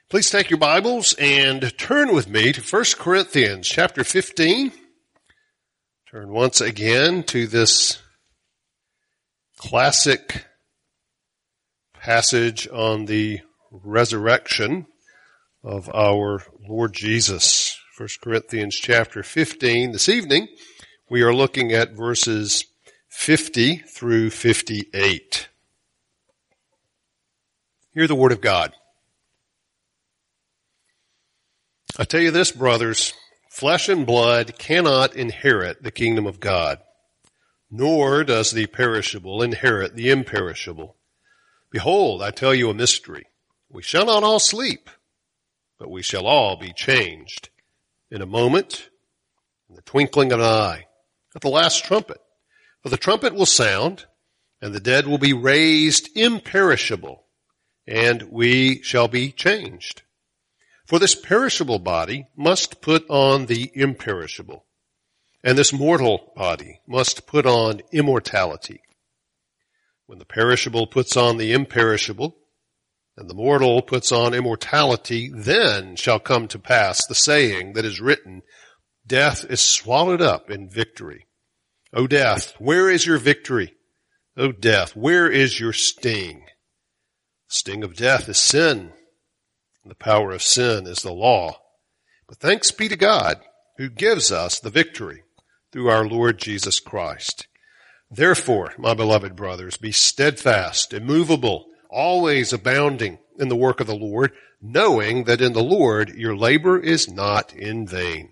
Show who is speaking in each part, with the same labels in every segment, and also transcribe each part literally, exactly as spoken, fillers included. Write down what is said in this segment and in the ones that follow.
Speaker 1: Please take your Bibles and turn with me to First Corinthians chapter fifteen. Turn once again to this classic passage on the resurrection of our Lord Jesus. First Corinthians chapter fifteen. This evening we are looking at verses fifty through fifty-eight. Hear the word of God. I tell you this, brothers, flesh and blood cannot inherit the kingdom of God, nor does the perishable inherit the imperishable. Behold, I tell you a mystery. We shall not all sleep, but we shall all be changed in a moment, in the twinkling of an eye, at the last trumpet. For the trumpet will sound, and the dead will be raised imperishable, and we shall be changed. For this perishable body must put on the imperishable, and this mortal body must put on immortality. When the perishable puts on the imperishable, and the mortal puts on immortality, then shall come to pass the saying that is written, death is swallowed up in victory. O death, where is your victory? O death, where is your sting? The sting of death is sin. The power of sin is the law. But thanks be to God who gives us the victory through our Lord Jesus Christ. Therefore, my beloved brothers, be steadfast, immovable, always abounding in the work of the Lord, knowing that in the Lord your labor is not in vain.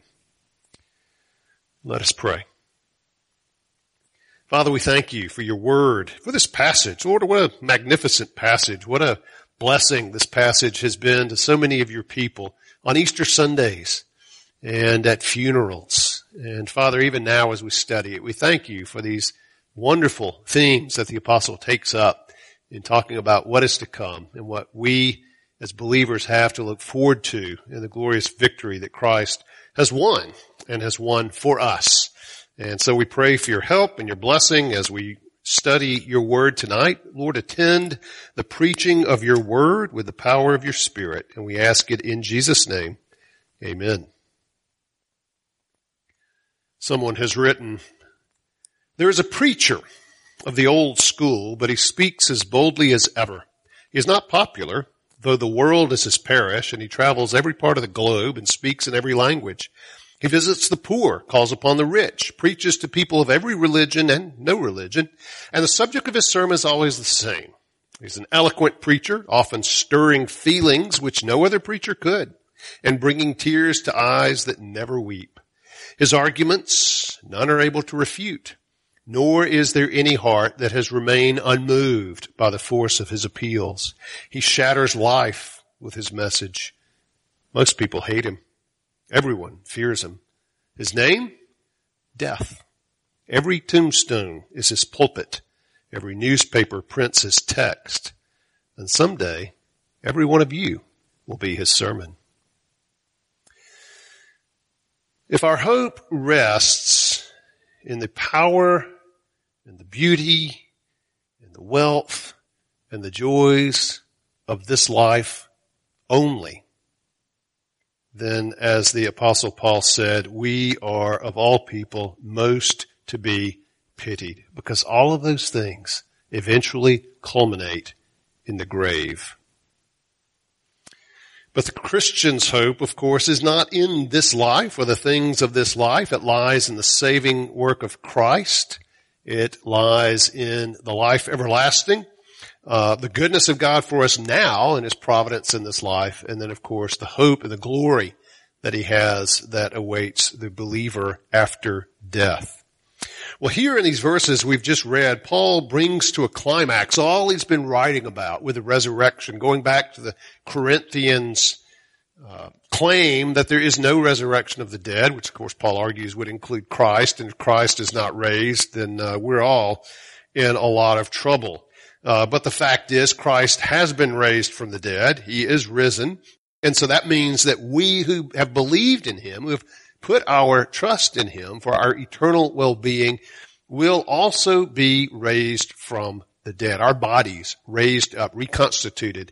Speaker 1: Let us pray. Father, we thank you for your word, for this passage. Lord, what a magnificent passage. What a blessing this passage has been to so many of your people on Easter Sundays and at funerals. And Father, even now as we study it, we thank you for these wonderful themes that the apostle takes up in talking about what is to come and what we as believers have to look forward to in the glorious victory that Christ has won and has won for us. And so we pray for your help and your blessing as we study your word tonight. Lord, attend the preaching of your word with the power of your Spirit. And we ask it in Jesus' name. Amen. Someone has written, there is a preacher of the old school, but he speaks as boldly as ever. He is not popular, though the world is his parish, and he travels every part of the globe and speaks in every language. He visits the poor, calls upon the rich, preaches to people of every religion and no religion, and the subject of his sermon is always the same. He's an eloquent preacher, often stirring feelings which no other preacher could, and bringing tears to eyes that never weep. His arguments none are able to refute, nor is there any heart that has remained unmoved by the force of his appeals. He shatters life with his message. Most people hate him. Everyone fears him. His name? Death. Every tombstone is his pulpit. Every newspaper prints his text. And someday, every one of you will be his sermon. If our hope rests in the power and the beauty and the wealth and the joys of this life only, then as the Apostle Paul said, we are of all people most to be pitied, because all of those things eventually culminate in the grave. But the Christian's hope, of course, is not in this life or the things of this life. It lies in the saving work of Christ. It lies in the life everlasting, uh, the goodness of God for us now and his providence in this life. And then, of course, the hope and the glory that he has that awaits the believer after death. Well, here in these verses we've just read, Paul brings to a climax all he's been writing about with the resurrection, going back to the Corinthians' uh, claim that there is no resurrection of the dead, which of course Paul argues would include Christ, and if Christ is not raised, then uh, we're all in a lot of trouble. Uh, but the fact is, Christ has been raised from the dead. He is risen. And so that means that we who have believed in him, who have put our trust in him for our eternal well-being, will also be raised from the dead. Our bodies raised up, reconstituted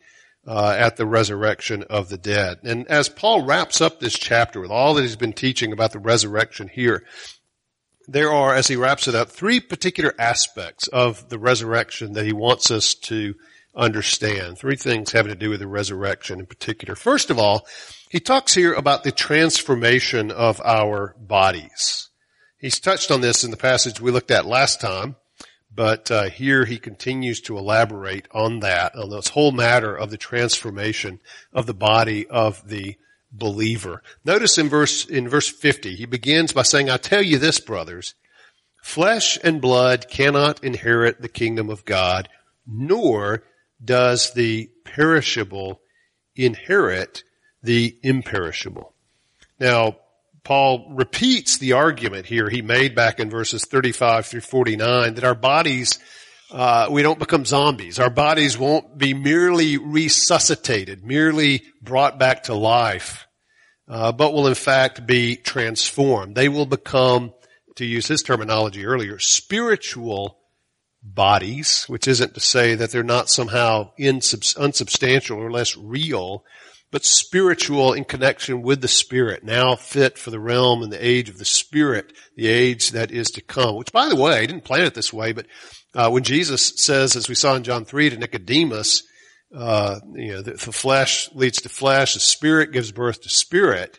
Speaker 1: uh, at the resurrection of the dead. And as Paul wraps up this chapter with all that he's been teaching about the resurrection here, there are, as he wraps it up, three particular aspects of the resurrection that he wants us to understand. Three things having to do with the resurrection in particular. First of all, he talks here about the transformation of our bodies. He's touched on this in the passage we looked at last time, but uh, here he continues to elaborate on that, on this whole matter of the transformation of the body of the believer. Notice in verse in verse fifty, he begins by saying, I tell you this, brothers, flesh and blood cannot inherit the kingdom of God, nor does the perishable inherit the imperishable. Now, Paul repeats the argument here he made back in verses thirty-five through forty-nine that our bodies, uh, we don't become zombies. Our bodies won't be merely resuscitated, merely brought back to life, uh, but will in fact be transformed. They will become, to use his terminology earlier, spiritual bodies, which isn't to say that they're not somehow insubs- unsubstantial or less real, but spiritual in connection with the Spirit, now fit for the realm and the age of the Spirit, the age that is to come. Which, by the way, I didn't plan it this way, but uh, when Jesus says, as we saw in John three to Nicodemus, uh, you know, the, the flesh leads to flesh, the Spirit gives birth to spirit,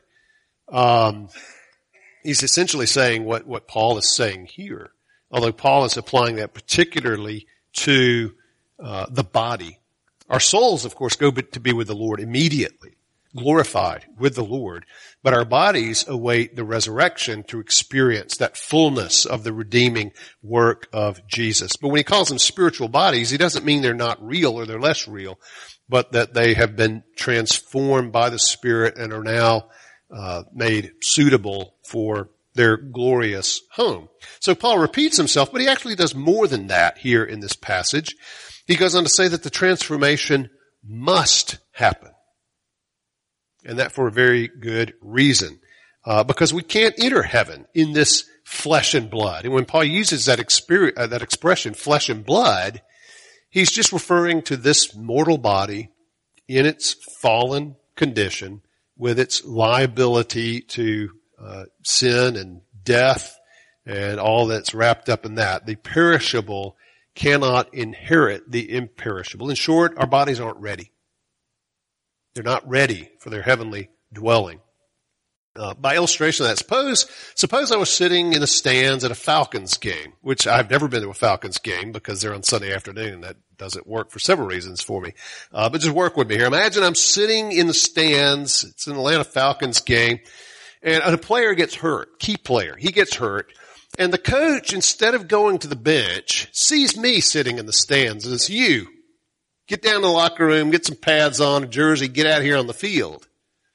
Speaker 1: um, he's essentially saying what, what Paul is saying here. Although Paul is applying that particularly to uh, the body. Our souls, of course, go to be with the Lord immediately, glorified with the Lord. But our bodies await the resurrection to experience that fullness of the redeeming work of Jesus. But when he calls them spiritual bodies, he doesn't mean they're not real or they're less real, but that they have been transformed by the Spirit and are now uh, made suitable for their glorious home. So Paul repeats himself, but he actually does more than that here in this passage. He goes on to say that the transformation must happen. And that for a very good reason. Uh, because we can't enter heaven in this flesh and blood. And when Paul uses that, experience, uh, that expression, flesh and blood, he's just referring to this mortal body in its fallen condition with its liability to uh, sin and death and all that's wrapped up in that. The perishable cannot inherit the imperishable. In short, our bodies aren't ready. They're not ready for their heavenly dwelling. Uh, by illustration of that, suppose, suppose I was sitting in the stands at a Falcons game, which I've never been to a Falcons game because they're on Sunday afternoon. That doesn't work for several reasons for me. Uh, but just work with me here. Imagine I'm sitting in the stands. It's an Atlanta Falcons game and a player gets hurt, key player. He gets hurt. And the coach, instead of going to the bench, sees me sitting in the stands, and it's you. Get down to the locker room, get some pads on, a jersey, get out here on the field.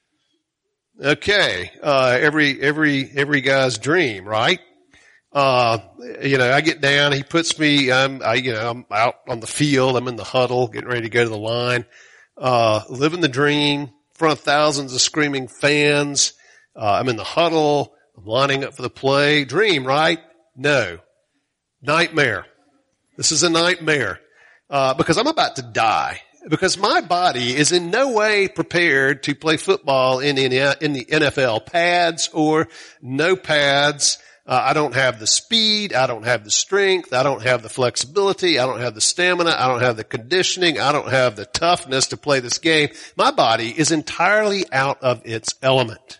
Speaker 1: Okay, uh, every, every, every guy's dream, right? Uh, you know, I get down, he puts me, I'm, I, you know, I'm out on the field, I'm in the huddle, getting ready to go to the line, uh, living the dream, in front of thousands of screaming fans, uh, I'm in the huddle, I'm lining up for the play. Dream, right? No. Nightmare. This is a nightmare. Uh, because I'm about to die. Because my body is in no way prepared to play football in, in, in the N F L. Pads or no pads. Uh, I don't have the speed. I don't have the strength. I don't have the flexibility. I don't have the stamina. I don't have the conditioning. I don't have the toughness to play this game. My body is entirely out of its element.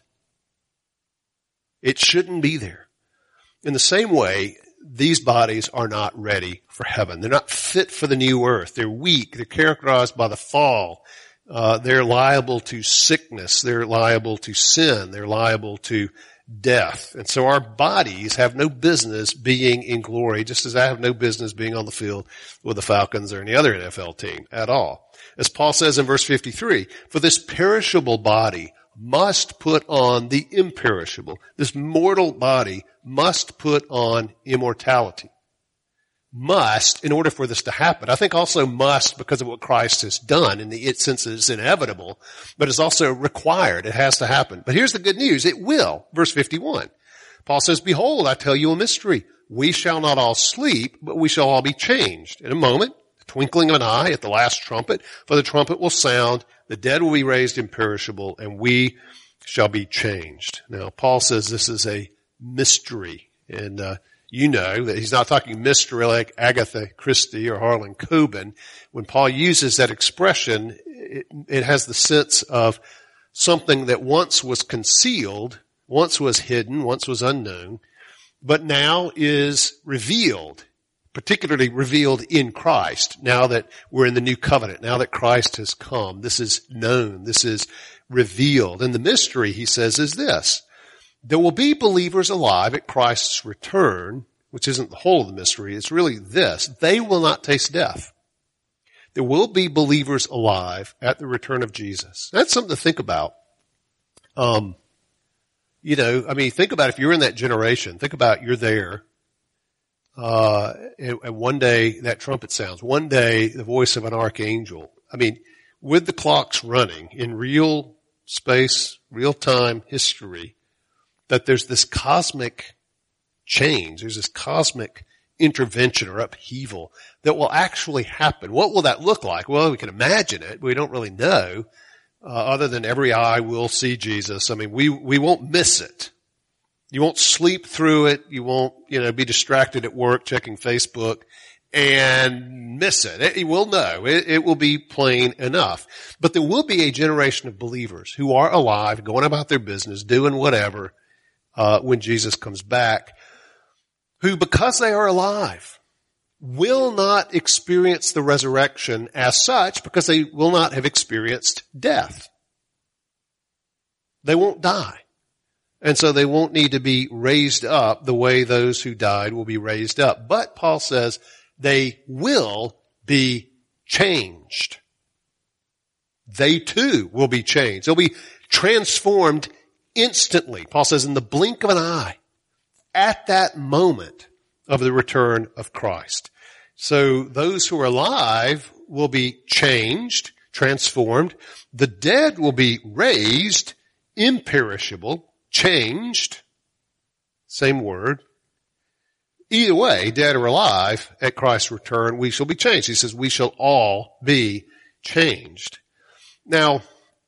Speaker 1: It shouldn't be there. In the same way, these bodies are not ready for heaven. They're not fit for the new earth. They're weak. They're characterized by the fall. Uh, they're liable to sickness. They're liable to sin. They're liable to death. And so our bodies have no business being in glory, just as I have no business being on the field with the Falcons or any other N F L team at all. As Paul says in verse fifty-three, for this perishable body must put on the imperishable. This mortal body must put on immortality. Must, in order for this to happen. I think also must because of what Christ has done in the sense that it's inevitable, but it's also required. It has to happen. But here's the good news. It will. Verse fifty-one. Paul says, behold, I tell you a mystery. We shall not all sleep, but we shall all be changed. In a moment, twinkling of an eye at the last trumpet, for the trumpet will sound, the dead will be raised imperishable, and we shall be changed. Now, Paul says this is a mystery, and uh, you know that he's not talking mystery like Agatha Christie or Harlan Coben. When Paul uses that expression, it, it has the sense of something that once was concealed, once was hidden, once was unknown, but now is revealed, particularly revealed in Christ, now that we're in the new covenant, now that Christ has come. This is known, this is revealed. And the mystery, he says, is this. There will be believers alive at Christ's return, which isn't the whole of the mystery, it's really this. They will not taste death. There will be believers alive at the return of Jesus. That's something to think about. Um, you know, I mean, think about if you're in that generation. Think about you're there, uh, and, and one day that trumpet sounds. One day the voice of an archangel. I mean, with the clocks running in real space, real time history, that there's this cosmic change. There's this cosmic intervention or upheaval that will actually happen. What will that look like? Well, we can imagine it. We don't really know. Uh, other than every eye will see Jesus. I mean, we, we won't miss it. You won't sleep through it. You won't, you know, be distracted at work checking Facebook and miss it. it you will know. It, it will be plain enough. But there will be a generation of believers who are alive, going about their business, doing whatever, uh, when Jesus comes back, who, because they are alive, will not experience the resurrection as such because they will not have experienced death. They won't die. And so they won't need to be raised up the way those who died will be raised up. But Paul says they will be changed. They too will be changed. They'll be transformed instantly. Paul says in the blink of an eye, at that moment of the return of Christ. So those who are alive will be changed, transformed. The dead will be raised, imperishable, changed. Same word. Either way, dead or alive, at Christ's return, we shall be changed. He says we shall all be changed. Now,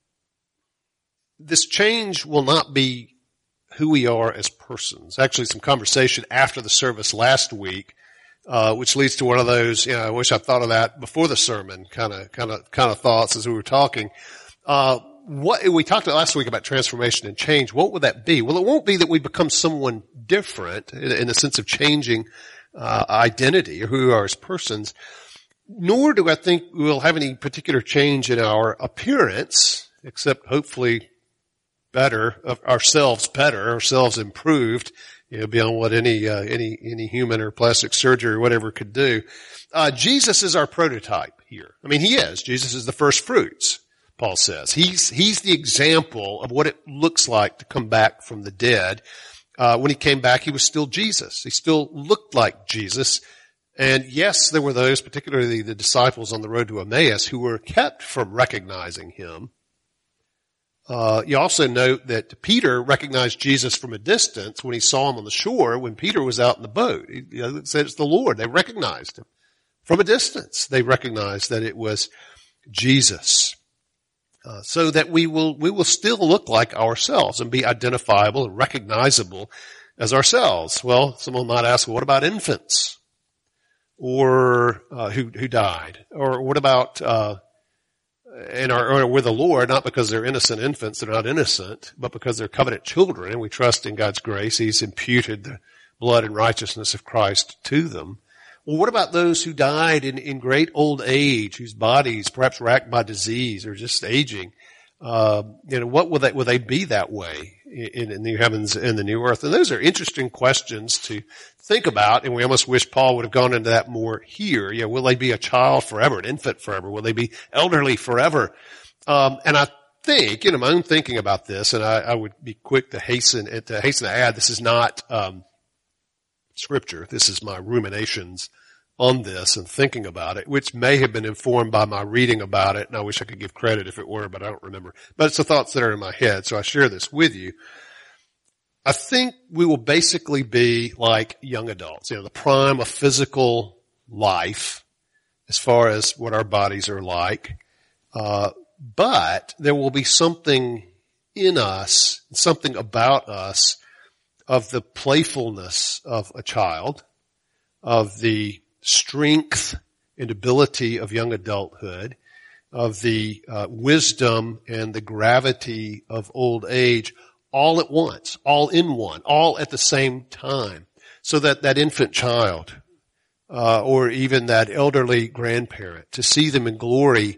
Speaker 1: this change will not be who we are as persons. Actually, some conversation after the service last week, uh, which leads to one of those, you know, I wish I thought of that before the sermon kind of, kind of, kind of thoughts as we were talking. Uh, what, we talked last week about transformation and change. What would that be? Well, it won't be that we become someone different in, in the sense of changing, uh, identity or who we are as persons. Nor do I think we'll have any particular change in our appearance, except hopefully better, of ourselves better, ourselves improved, you know, beyond what any, uh, any, any human or plastic surgery or whatever could do. Uh, Jesus is our prototype here. I mean, he is. Jesus is the first fruits, Paul says. He's, he's the example of what it looks like to come back from the dead. Uh, when he came back, he was still Jesus. He still looked like Jesus. And yes, there were those, particularly the disciples on the road to Emmaus, who were kept from recognizing him. Uh, you also note that Peter recognized Jesus from a distance when he saw him on the shore when Peter was out in the boat. He, you know, it said it's the Lord. They recognized him. From a distance, they recognized that it was Jesus. Uh, so that we will, we will still look like ourselves and be identifiable and recognizable as ourselves. Well, someone might ask, well, what about infants? Or, uh, who, who died? Or what about, uh, and are, are with the Lord, not because they're innocent infants, they're not innocent, but because they're covenant children, and we trust in God's grace. He's imputed the blood and righteousness of Christ to them. Well, what about those who died in, in great old age, whose bodies perhaps racked by disease or just aging? Uh, you know, what will they, will they be that way in, in the new heavens and the new earth? And those are interesting questions to think about, and we almost wish Paul would have gone into that more here. You know, will they be a child forever, an infant forever? Will they be elderly forever? Um, and I think, you know, my own thinking about this, and I, I would be quick to hasten, to hasten to add, this is not, um, scripture. This is my ruminations on this and thinking about it, which may have been informed by my reading about it, and I wish I could give credit if it were, but I don't remember. But it's the thoughts that are in my head, so I share this with you. I think we will basically be like young adults, you know, the prime of physical life, as far as what our bodies are like. Uh, but there will be something in us, something about us of the playfulness of a child, of the strength and ability of young adulthood, of the uh, wisdom and the gravity of old age, all at once, all in one, all at the same time. So that that infant child, uh, or even that elderly grandparent, to see them in glory,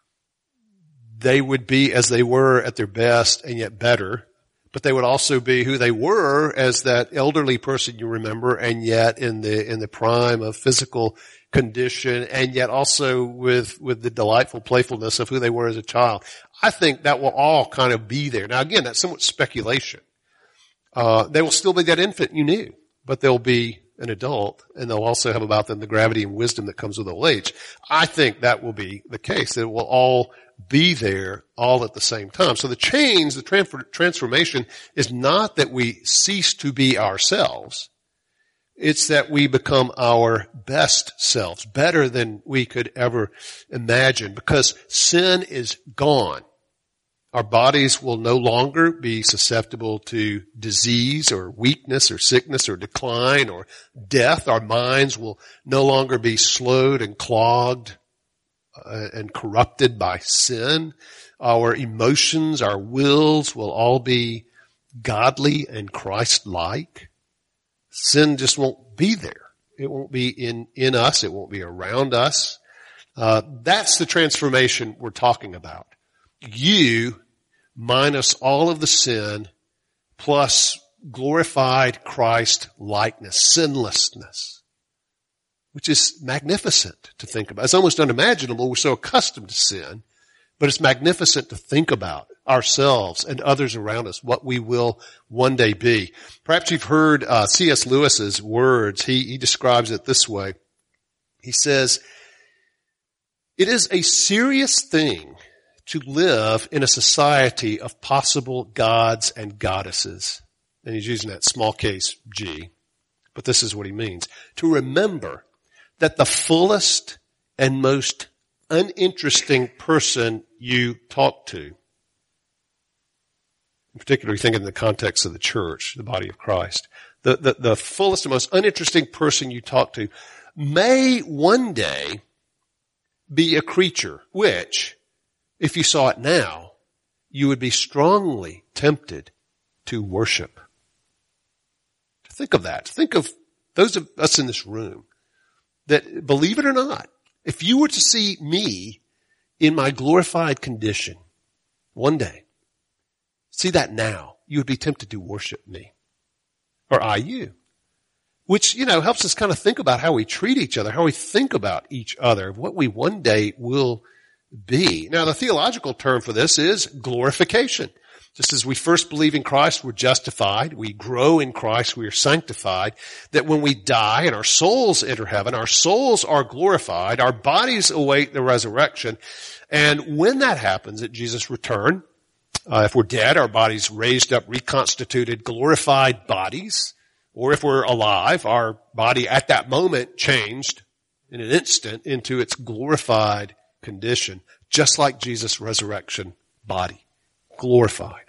Speaker 1: they would be as they were at their best and yet better, but they would also be who they were as that elderly person you remember, and yet in the, in the prime of physical condition, and yet also with, with the delightful playfulness of who they were as a child. I think that will all kind of be there. Now again, that's somewhat speculation. Uh, they will still be that infant you knew, but they'll be an adult, and they'll also have about them the gravity and wisdom that comes with old age. I think that will be the case. That it will all be there all at the same time. So the change, the transfer, transformation is not that we cease to be ourselves. It's that we become our best selves, better than we could ever imagine, because sin is gone. Our bodies will no longer be susceptible to disease or weakness or sickness or decline or death. Our minds will no longer be slowed and clogged uh, and corrupted by sin. Our emotions, our wills will all be godly and Christ-like. Sin just won't be there. It won't be in, in us. It won't be around us. Uh, that's the transformation we're talking about. You minus all of the sin plus glorified Christ likeness, sinlessness, which is magnificent to think about. It's almost unimaginable. We're so accustomed to sin, but it's magnificent to think about ourselves and others around us, what we will one day be. Perhaps you've heard uh, C S Lewis's words. He, he describes it this way. He says, "It is a serious thing to live in a society of possible gods and goddesses." And he's using that small case G. But this is what he means. To remember that the fullest and most uninteresting person you talk to, in particular, think in the context of the church, the body of Christ, the, the, the fullest and most uninteresting person you talk to may one day be a creature which, if you saw it now, you would be strongly tempted to worship. Think of that. Think of those of us in this room that, believe it or not, if you were to see me in my glorified condition one day, see that now, you would be tempted to worship me. Or I you. Which, you know, helps us kind of think about how we treat each other, how we think about each other, what we one day will be. Now, the theological term for this is glorification. Just as we first believe in Christ, we're justified. We grow in Christ. We are sanctified. That when we die and our souls enter heaven, our souls are glorified. Our bodies await the resurrection. And when that happens at Jesus' return, uh, if we're dead, our bodies raised up, reconstituted, glorified bodies. Or if we're alive, our body at that moment changed in an instant into its glorified condition, just like Jesus' resurrection body, glorified.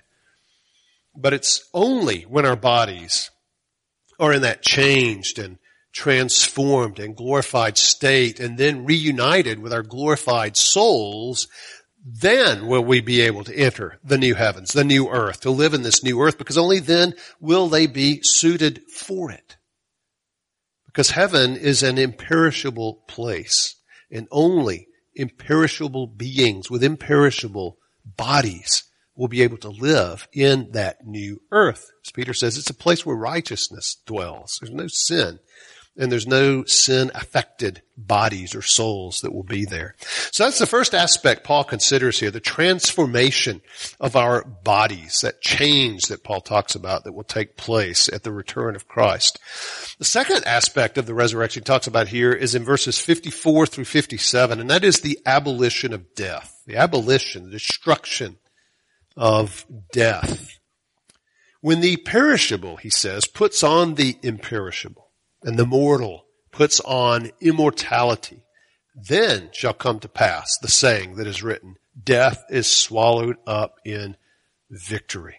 Speaker 1: But it's only when our bodies are in that changed and transformed and glorified state and then reunited with our glorified souls, then will we be able to enter the new heavens, the new earth, to live in this new earth, because only then will they be suited for it. Because heaven is an imperishable place, and only imperishable beings with imperishable bodies will be able to live in that new earth. As Peter says, it's a place where righteousness dwells. There's no sin, and there's no sin-affected bodies or souls that will be there. So that's the first aspect Paul considers here, the transformation of our bodies, that change that Paul talks about that will take place at the return of Christ. The second aspect of the resurrection he talks about here is in verses fifty-four through fifty-seven, and that is the abolition of death, the abolition, the destruction of death. When the perishable, he says, puts on the imperishable, and the mortal puts on immortality, then shall come to pass the saying that is written, death is swallowed up in victory.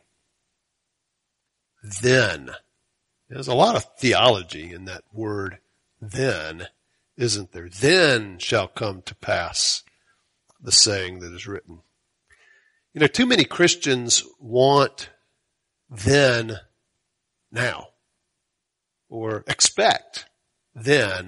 Speaker 1: Then. There's a lot of theology in that word then, isn't there? Then shall come to pass the saying that is written. You know, too many Christians want then now, or expect then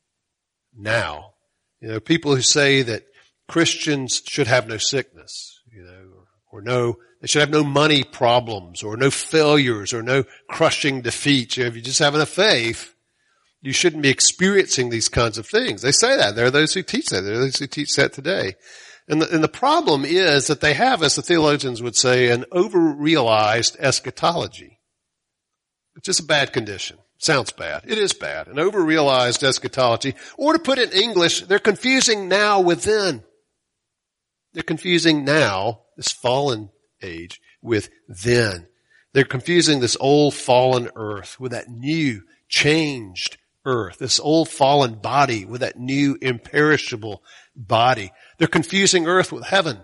Speaker 1: now. You know, people who say that Christians should have no sickness, you know, or, or no, they should have no money problems or no failures or no crushing defeats. You know, if you just have enough faith, you shouldn't be experiencing these kinds of things. They say that. There are those who teach that. There are those who teach that today. And the, and the problem is that they have, as the theologians would say, an over-realized eschatology, which is a bad condition. Sounds bad. It is bad. An over-realized eschatology. Or to put it in English, they're confusing now with then. They're confusing now, this fallen age, with then. They're confusing this old fallen earth with that new changed earth, this old fallen body with that new imperishable body. They're confusing earth with heaven.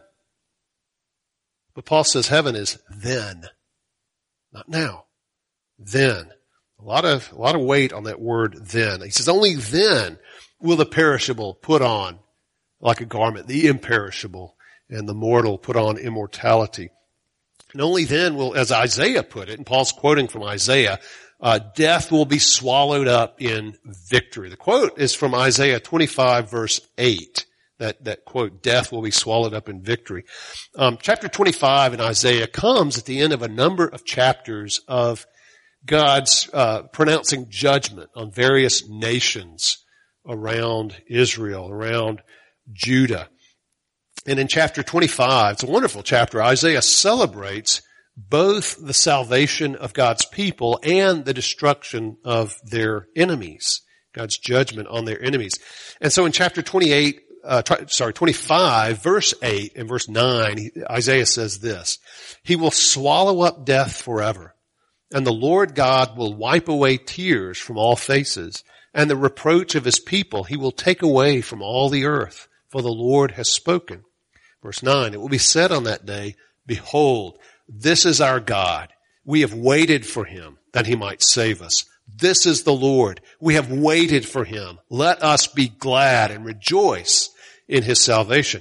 Speaker 1: But Paul says heaven is then, not now. Then. A lot of, a lot of weight on that word then. He says only then will the perishable put on like a garment, the imperishable, and the mortal put on immortality. And only then will, as Isaiah put it, and Paul's quoting from Isaiah, uh, death will be swallowed up in victory. The quote is from Isaiah twenty-five verse eight. That, that quote, death will be swallowed up in victory. Um, chapter twenty-five in Isaiah comes at the end of a number of chapters of God's uh, pronouncing judgment on various nations around Israel, around Judah. And in chapter twenty-five, it's a wonderful chapter, Isaiah celebrates both the salvation of God's people and the destruction of their enemies, God's judgment on their enemies. And so in chapter twenty-eight, uh, t- sorry, twenty-five, verse eight and verse nine, he, Isaiah says this, he will swallow up death forever, and the Lord God will wipe away tears from all faces, and the reproach of his people he will take away from all the earth, for the Lord has spoken. Verse nine, it will be said on that day, behold, this is our God. We have waited for him that he might save us. This is the Lord. We have waited for him. Let us be glad and rejoice in his salvation.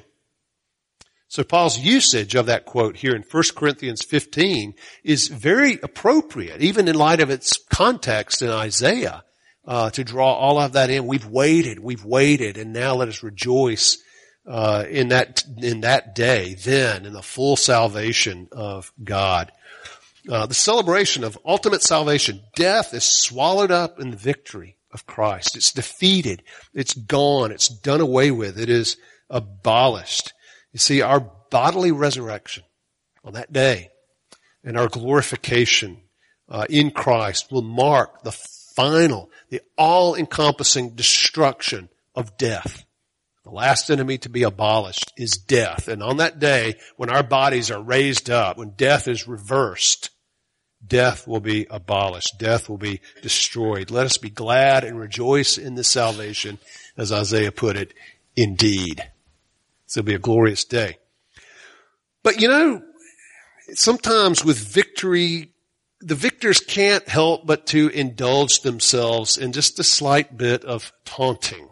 Speaker 1: So Paul's usage of that quote here in First Corinthians fifteen is very appropriate, even in light of its context in Isaiah, uh, to draw all of that in. We've waited, we've waited, and now let us rejoice uh, in that in that day, then, in the full salvation of God. Uh, the celebration of ultimate salvation. Death is swallowed up in the victory of Christ. It's defeated. It's gone. It's done away with. It is abolished. You see, our bodily resurrection on that day and our glorification uh, in Christ will mark the final, the all-encompassing destruction of death. The last enemy to be abolished is death. And on that day, when our bodies are raised up, when death is reversed, death will be abolished. Death will be destroyed. Let us be glad and rejoice in this salvation, as Isaiah put it, indeed. So it'll be a glorious day. But you know, sometimes with victory, the victors can't help but to indulge themselves in just a slight bit of taunting.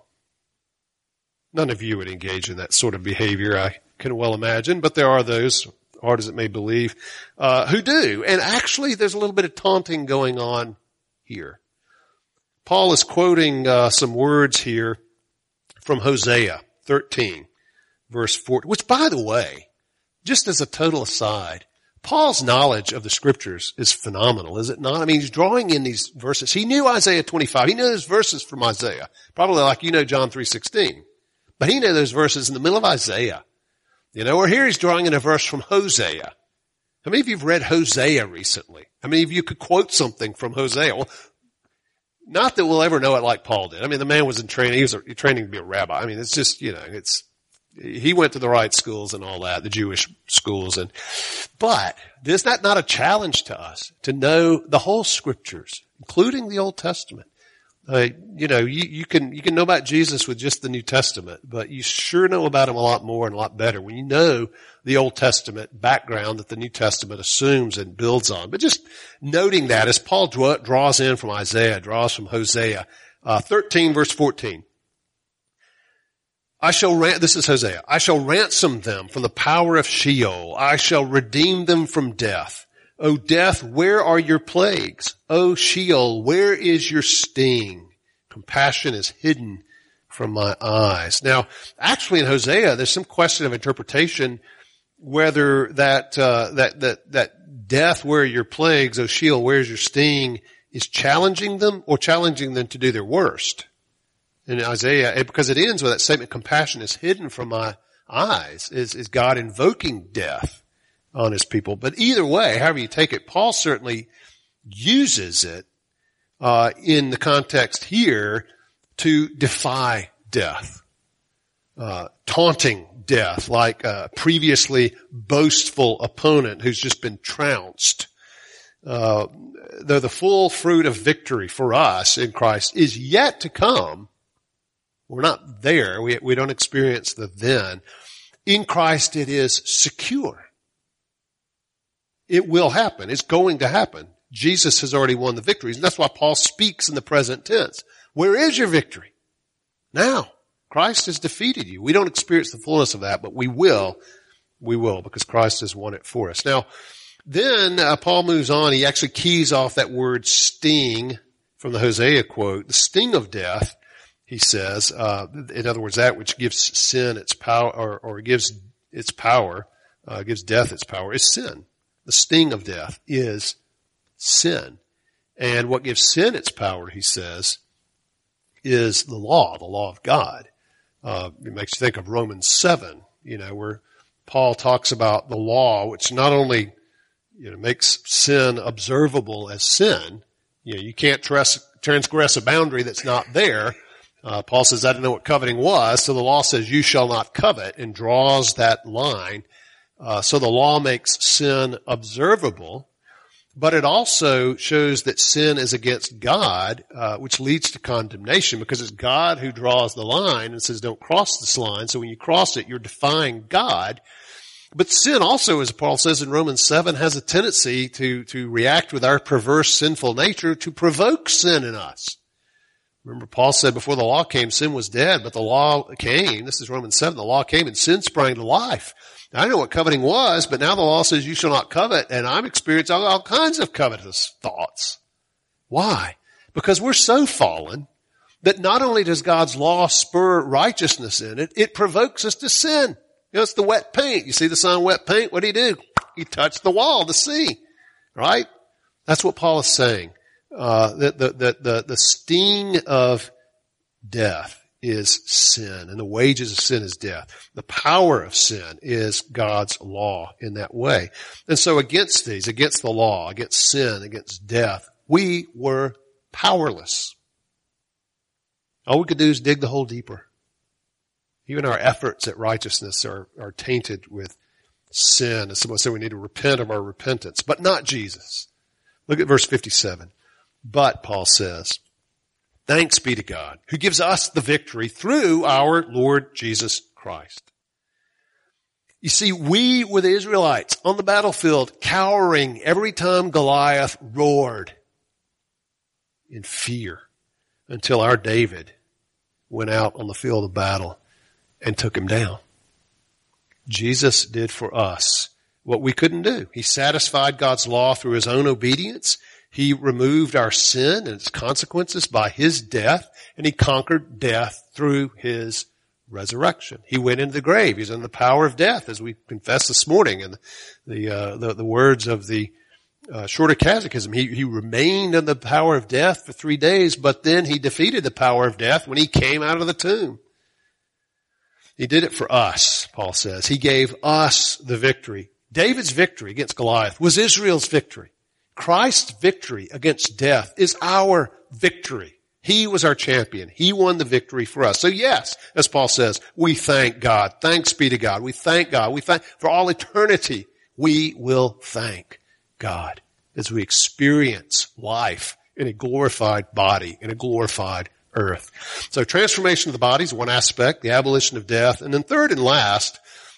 Speaker 1: None of you would engage in that sort of behavior, I can well imagine, but there are those, hard as it may believe, uh, who do. And actually, there's a little bit of taunting going on here. Paul is quoting uh, some words here from Hosea thirteen, verse four, which, by the way, just as a total aside, Paul's knowledge of the scriptures is phenomenal, is it not? I mean, he's drawing in these verses. He knew Isaiah twenty-five. He knew those verses from Isaiah, probably like you know John three sixteen. But he knew those verses in the middle of Isaiah. You know, or here he's drawing in a verse from Hosea. How many of you have read Hosea recently? How many of you could quote something from Hosea? Well, not that we'll ever know it like Paul did. I mean, the man was in training. He was a, training to be a rabbi. I mean, it's just, you know, it's, he went to the right schools and all that, the Jewish schools. And, but is that not a challenge to us to know the whole scriptures, including the Old Testament? Uh, you know, you, you can, you can know about Jesus with just the New Testament, but you sure know about him a lot more and a lot better when you know the Old Testament background that the New Testament assumes and builds on. But just noting that as Paul draw, draws in from Isaiah, draws from Hosea, uh, thirteen verse fourteen. I shall ran- this is Hosea. I shall ransom them from the power of Sheol. I shall redeem them from death. O death, where are your plagues? O Sheol, where is your sting? Compassion is hidden from my eyes. Now, actually in Hosea, there's some question of interpretation whether that, uh, that, that, that death, where are your plagues? O Sheol, where is your sting? Is challenging them or challenging them to do their worst. In Isaiah, because it ends with that statement, compassion is hidden from my eyes, is, is God invoking death on his people. But either way, however you take it, Paul certainly uses it uh in the context here to defy death, uh taunting death like a previously boastful opponent who's just been trounced. Uh though the full fruit of victory for us in Christ is yet to come, we're not there. We, we don't experience the then. In Christ it is secure. It will happen. It's going to happen. Jesus has already won the victories. And that's why Paul speaks in the present tense. Where is your victory? Now. Christ has defeated you. We don't experience the fullness of that, but we will. We will, because Christ has won it for us. Now, then uh, Paul moves on. He actually keys off that word sting from the Hosea quote. The sting of death, he says, uh, in other words, that which gives sin its power, or, or gives its power, uh, gives death its power, is sin. The sting of death is sin. And what gives sin its power, he says, is the law, the law of God. Uh, it makes you think of Romans seven, you know, where Paul talks about the law, which not only, you know, makes sin observable as sin. You know, you can't trans- transgress a boundary that's not there. Uh, Paul says, I didn't know what coveting was. So the law says you shall not covet and draws that line. Uh, so the law makes sin observable, but it also shows that sin is against God, uh, which leads to condemnation because it's God who draws the line and says don't cross this line. So when you cross it, you're defying God. But sin also, as Paul says in Romans seven, has a tendency to, to react with our perverse sinful nature to provoke sin in us. Remember, Paul said before the law came, sin was dead, but the law came. This is Romans seven. The law came and sin sprang to life. Now, I know what coveting was, but now the law says you shall not covet, and I'm experiencing all, all kinds of covetous thoughts. Why? Because we're so fallen that not only does God's law spur righteousness in it, it provokes us to sin. You know, it's the wet paint. You see the sign wet paint? What do he do? He touched the wall, the sea. Right? That's what Paul is saying. Uh, the, the, the, the, the sting of death is sin, and the wages of sin is death. The power of sin is God's law in that way. And so against these, against the law, against sin, against death, we were powerless. All we could do is dig the hole deeper. Even our efforts at righteousness are, are tainted with sin. And someone said we need to repent of our repentance, but not Jesus. Look at verse fifty-seven. But, Paul says, thanks be to God, who gives us the victory through our Lord Jesus Christ. You see, we were the Israelites on the battlefield, cowering every time Goliath roared in fear until our David went out on the field of battle and took him down. Jesus did for us what we couldn't do. He satisfied God's law through his own obedience. He removed our sin and its consequences by his death, and he conquered death through his resurrection. He went into the grave. He's in the power of death, as we confessed this morning in the uh, the, the words of the uh, Shorter Catechism. He, he remained in the power of death for three days, but then he defeated the power of death when he came out of the tomb. He did it for us, Paul says. He gave us the victory. David's victory against Goliath was Israel's victory. Christ's victory against death is our victory. He was our champion. He won the victory for us. So yes, as Paul says, we thank God. Thanks be to God. We thank God. We thank, for all eternity, we will thank God as we experience life in a glorified body, in a glorified earth. So transformation of the body is one aspect, the abolition of death. And then third and last,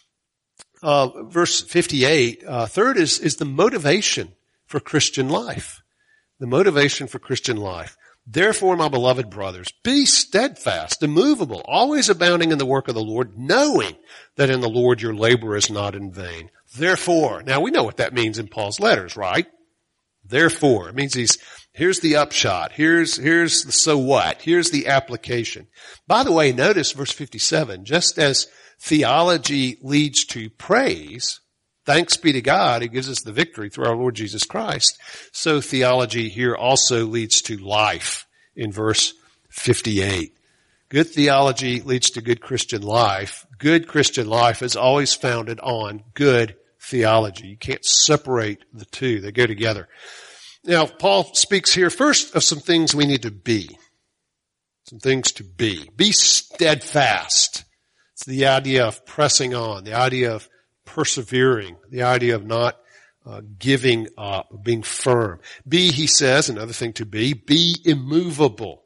Speaker 1: uh, verse fifty-eight, uh, third is, is the motivation for Christian life. The motivation for Christian life. Therefore, my beloved brothers, be steadfast, immovable, always abounding in the work of the Lord, knowing that in the Lord your labor is not in vain. Therefore, now we know what that means in Paul's letters, right? Therefore, it means he's, here's the upshot, here's, here's the so what, here's the application. By the way, notice verse fifty-seven, just as theology leads to praise, thanks be to God who gives us the victory through our Lord Jesus Christ, so theology here also leads to life in verse fifty-eight. Good theology leads to good Christian life. Good Christian life is always founded on good theology. You can't separate the two. They go together. Now, Paul speaks here first of some things we need to be. Some things to be. Be steadfast. It's the idea of pressing on, the idea of persevering, the idea of not uh, giving up, being firm. Be, he says, another thing to be, be immovable.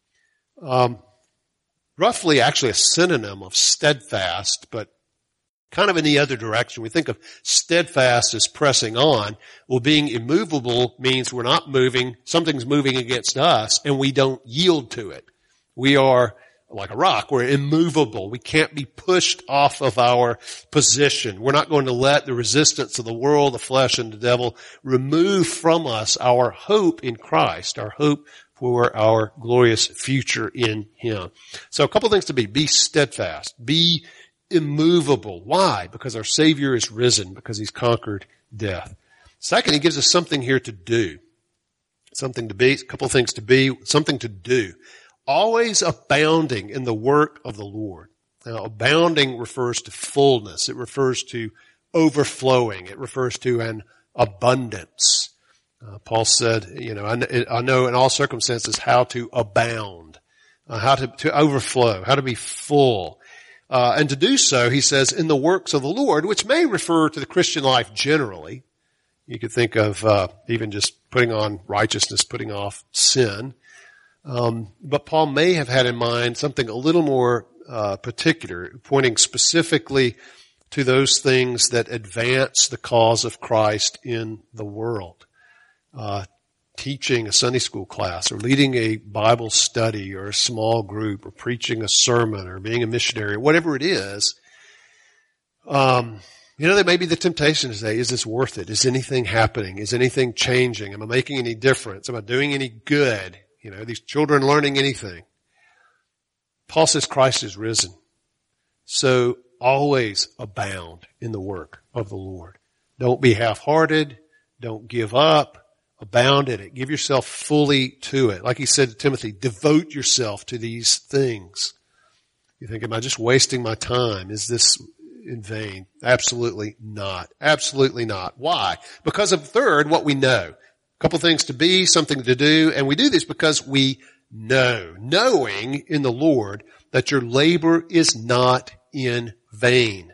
Speaker 1: Um, roughly actually a synonym of steadfast, but kind of in the other direction. We think of steadfast as pressing on. Well, being immovable means we're not moving, something's moving against us, and we don't yield to it. We are like a rock. We're immovable. We can't be pushed off of our position. We're not going to let the resistance of the world, the flesh, and the devil remove from us our hope in Christ, our hope for our glorious future in Him. So a couple things to be. Be steadfast. Be immovable. Why? Because our Savior is risen, because He's conquered death. Second, He gives us something here to do. Something to be, a couple things to be, something to do. Always abounding in the work of the Lord. Now, abounding refers to fullness. It refers to overflowing. It refers to an abundance. Uh, Paul said, you know, I, I know in all circumstances how to abound, uh, how to, to overflow, how to be full. Uh, and to do so, he says, in the works of the Lord, which may refer to the Christian life generally. You could think of uh, even just putting on righteousness, putting off sin. Um, but Paul may have had in mind something a little more uh, particular, pointing specifically to those things that advance the cause of Christ in the world. Uh, teaching a Sunday school class, or leading a Bible study, or a small group, or preaching a sermon, or being a missionary, whatever it is. Um, you know, there may be the temptation to say, is this worth it? Is anything happening? Is anything changing? Am I making any difference? Am I doing any good? You know, these children learning anything? Paul says Christ is risen. So always abound in the work of the Lord. Don't be half-hearted. Don't give up. Abound in it. Give yourself fully to it. Like he said to Timothy, devote yourself to these things. You think, am I just wasting my time? Is this in vain? Absolutely not. Absolutely not. Why? Because of third, what we know. A couple things to be, something to do, and we do this because we know. Knowing in the Lord that your labor is not in vain.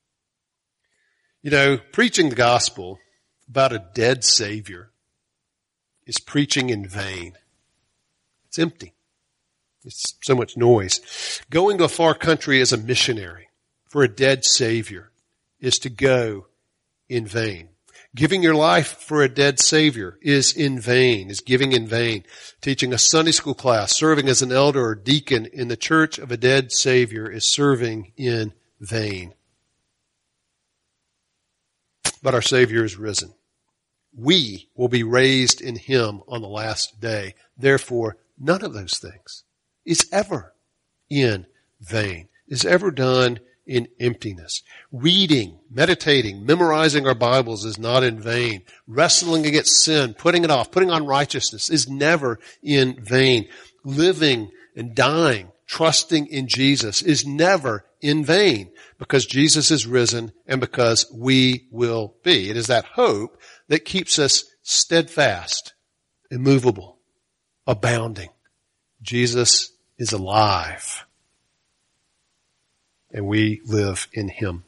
Speaker 1: You know, preaching the gospel about a dead Savior is preaching in vain. It's empty. It's so much noise. Going to a far country as a missionary for a dead Savior is to go in vain. Giving your life for a dead Savior is in vain, is giving in vain. Teaching a Sunday school class, serving as an elder or deacon in the church of a dead Savior is serving in vain. But our Savior is risen. We will be raised in Him on the last day. Therefore, none of those things is ever in vain, is ever done in emptiness. Reading, meditating, memorizing our Bibles is not in vain. Wrestling against sin, putting it off, putting on righteousness is never in vain. Living and dying, trusting in Jesus is never in vain, because Jesus is risen and because we will be. It is that hope that keeps us steadfast, immovable, abounding. Jesus is alive, and we live in Him.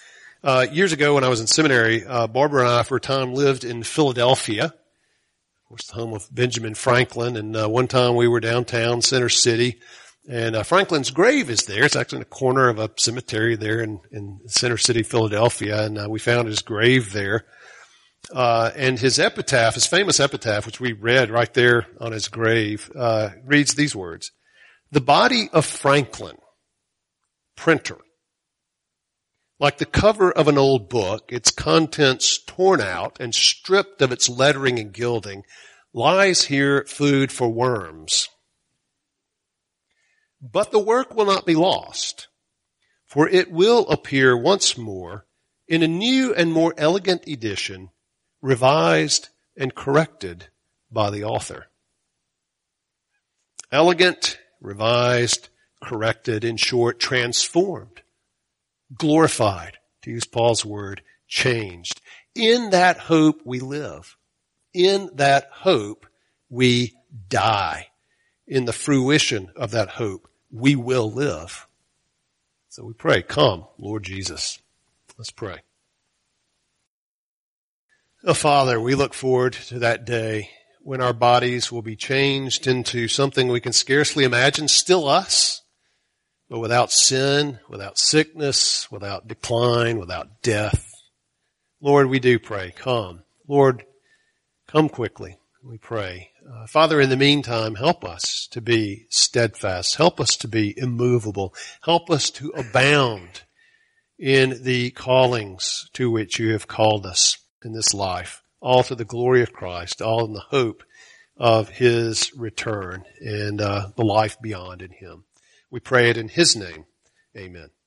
Speaker 1: Uh, years ago when I was in seminary, uh, Barbara and I for a time lived in Philadelphia, course, the home of Benjamin Franklin. And uh, one time we were downtown, Center City, and uh, Franklin's grave is there. It's actually in the corner of a cemetery there in, in Center City, Philadelphia, and uh, we found his grave there. Uh, and his epitaph, his famous epitaph, which we read right there on his grave, uh, reads these words: "The body of Franklin, printer, like the cover of an old book, its contents torn out and stripped of its lettering and gilding, lies here food for worms. But the work will not be lost, for it will appear once more in a new and more elegant edition, revised and corrected by the author." Elegant, revised, corrected, in short, transformed, glorified, to use Paul's word, changed. In that hope we live. In that hope we die. In the fruition of that hope we will live. So we pray, come, Lord Jesus. Let's pray. Oh, Father, we look forward to that day when our bodies will be changed into something we can scarcely imagine, still us, but without sin, without sickness, without decline, without death. Lord, we do pray, come. Lord, come quickly, we pray. Uh, Father, in the meantime, help us to be steadfast. Help us to be immovable. Help us to abound in the callings to which you have called us in this life, all to the glory of Christ, all in the hope of his return and uh, the life beyond in him. We pray it in his name. Amen.